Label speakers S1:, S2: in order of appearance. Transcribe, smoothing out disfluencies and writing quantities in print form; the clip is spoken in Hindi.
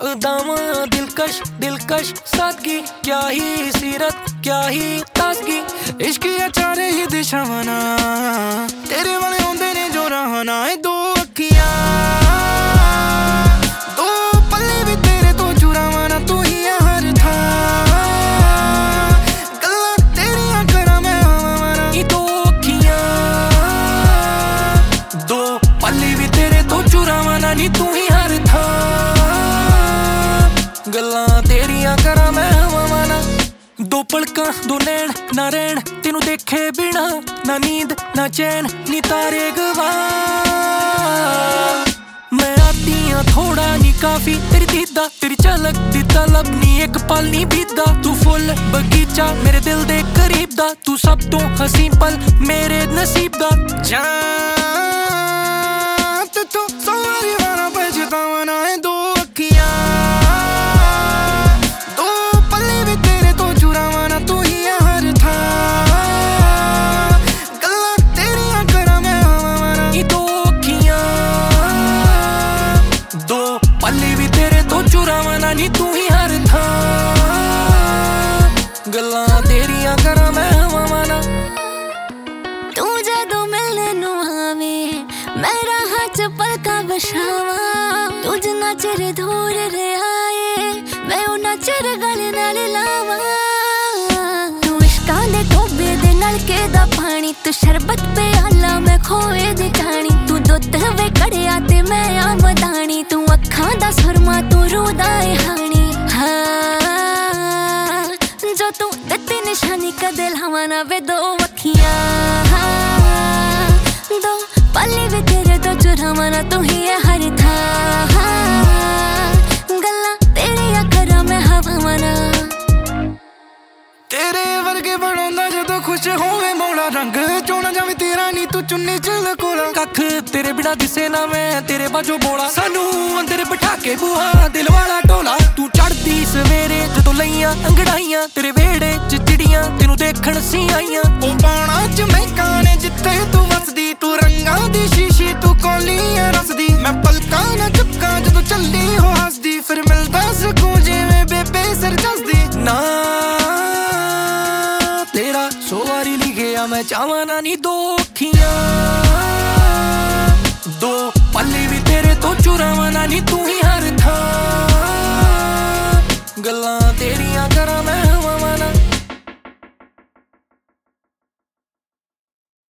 S1: दामा दिलकश दिलकश सादगी, क्या ही सीरत क्या ही ताजगी। इश्क चारे ही दिशा मना तेरे वाले होंदे ने जो रहना है। दो अखियां दो पल्ले भी तेरे तो चुरावना, तू ही है हर था गल्लां तेरियां करा मैं आवाना। दो अखियां दो पल्ले भी तेरे तो चुरावना, नी तू ही हर था गल्लां तेरियां करा मैं आवाना। दो पलकां दो नैन ना रैन तेनू देखे बिना, ना नींद ना चैन नी तारे गवा। मैं आती हाँ थोड़ा नी काफी तेरी दीदा, तेरी झलक दी तलब नी एक पल नी बीतदा। तू फुल बगीचा मेरे दिल दे करीब दा, तू सब तो हसीन पल मेरे नसीब दा। तू सारी वाला पछतावना है। दो अखियां दो पल्ले भी तेरे तो चुरावना, तू ही है हर था गल्लां तेरियां करा मैं आवाना। दो अखियां दो पल्ले भी तेरे तो चुरावना, नी तू ही हर था गल्लां तेरियां करा मैं आवाना।
S2: तू जदों मिलने नूं आवे मेरा हाथ पलका बछावा, तू जिन्ना चिर दूर रहा है मैं उन्ना चिर गले नाल लावा। तू इश्कां दे टोबे दे नलके दा पानी, तू शरबत प्याला मैं खोए दी कहानी। तू दुੱਧ वे कड़िया ते मैं आमदानी, तू अखां दा सुरमा तू रूदा ए हानी। हाँ जो तू दित्ती निशानी कदे लावां ना वे। दो अखियां दो पल्ले भी तेरे तो चुरावना, तू ही है हर था गल्लां तेरियां करा मैं हवावना।
S1: तेरे वर्गे बनांदा जदों खुश होवे मौला, रंग चोना जावे तेरा नी तू चुन्नी च लकोला। कख तेरे बिना दिसे ना मैं तेरे बाजो बोला, सानू अंदर बिठा के बुहा दिल वाला टोला। तू चढ़दी सवेरे जदों लईयां अंगड़ाइयां, तेरे वेड़े च चिड़ियां तेनू देखण सी आईयां। ओ पाणा च महकां ने जिੱਥੇ तू वसदी, तू रंगां दी शीशी तू कौलियां रसदी। मैं पलकां ना चुपकां जदों चलदी हो हसदी, फिर मिलदा सकून जिवें बेबे सिर जसदी। ना तेरा सो वारी लिखिया मैं चाहवां ना, नी दो अखियां दो पल्ले भी तेरे तो चुरावना, नी तू ही हर था गल्लां तेरियां करा मैं